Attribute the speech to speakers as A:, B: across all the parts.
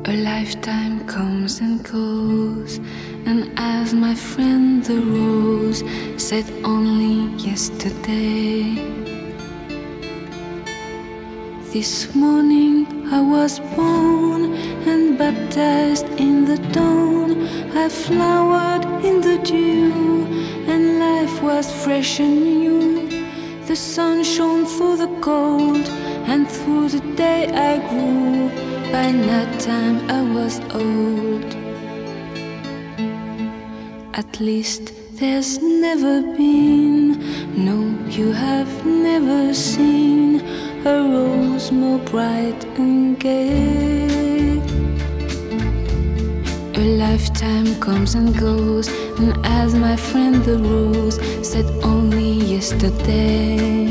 A: A lifetime comes and goes, and as my friend the rose said only yesterday, this morning I was born and baptized in the dawn. I flowered in the dew, and life was fresh and new. The sun shone through the cold, and through the day I grew. By that time I was old. At least there's never been, no, you have never seen a rose more bright and gay. A lifetime comes and goes, and as my friend the rose said only yesterday,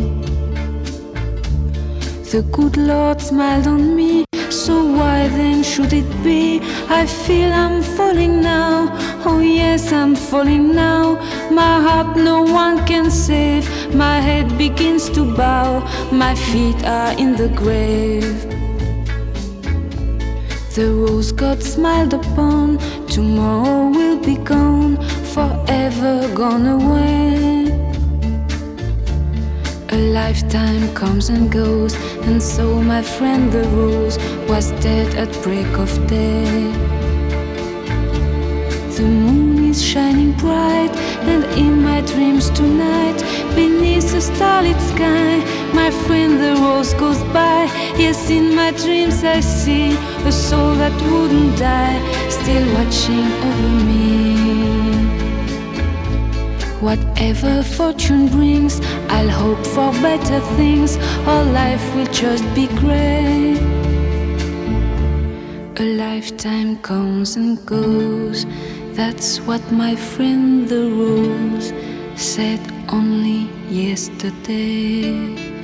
A: the good Lord smiled on me. So why then should it be? I feel I'm falling now. Oh yes, I'm falling now. My heart no one can save. My head begins to bow. My feet are in the grave. The rose God smiled upon tomorrow will be gone, forever gone away. A lifetime comes and goes, and so my friend the rose was dead at break of day. The moon is shining bright, and in my dreams tonight, beneath the starlit sky, my friend the rose goes by. Yes, in my dreams I see a soul that wouldn't die, still watching over me. Whatever fortune brings, I'll hope for better things, or life will just be grey. A lifetime comes and goes, that's what my friend the rose said only yesterday.